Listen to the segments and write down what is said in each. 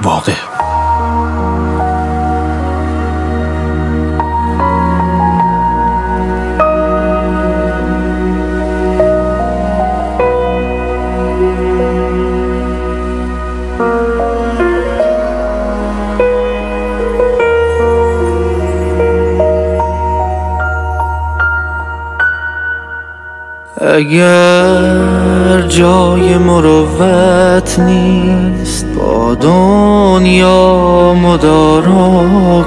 واقع. اگر جای مروت نیست با دنیا مدارا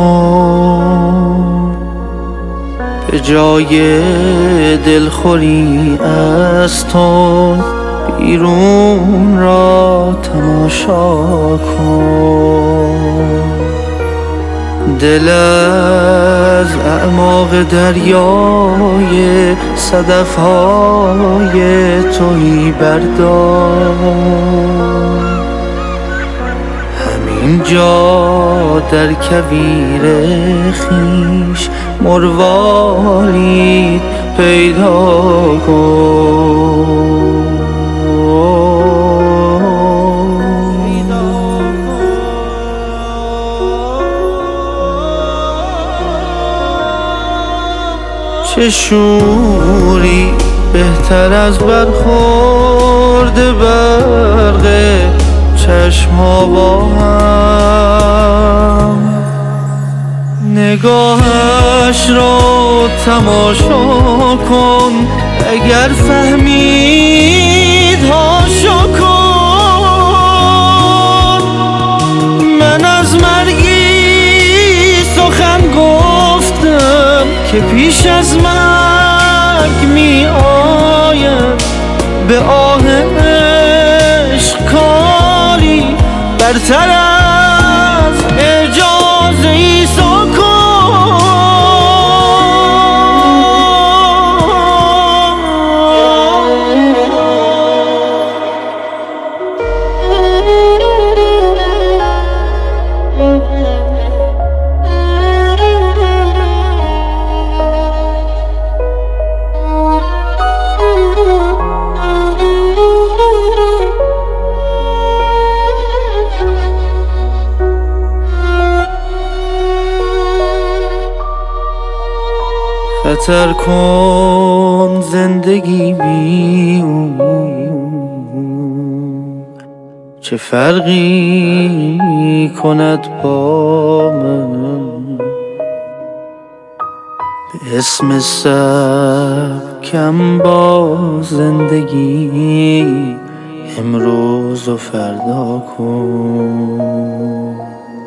کن، به جای دلخوری از تو بیرون را تماشا کن. دل از اعماق دریای صدف‌های تویی بردار، همین جا در کویر خویش مروارید پیدا کن. چه شوری بهتر از برخورد برق چشم‌ها با هم، نگاهش را تماشا کن، اگر فهمید هاشا کن. من از مرگی سخن گفتم که پیش از مرگ می آید، به آه عشق کاری برتر از اعجاز عیسی کن. خطر کن زندگی بی اون، چه فرقی کند با من؟ به اسم سبکم با زندگی امروز و فردا کن.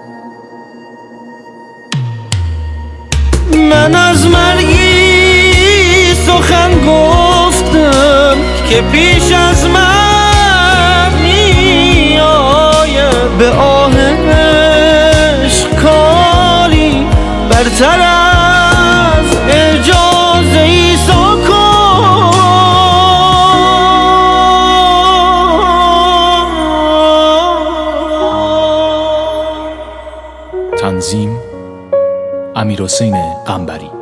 من از مرگی سخن گفتم که پیش از من می آید، به آه عشق کاری برتر از اعجاز عیسی کن. تنظیم امیرحسین قنبری.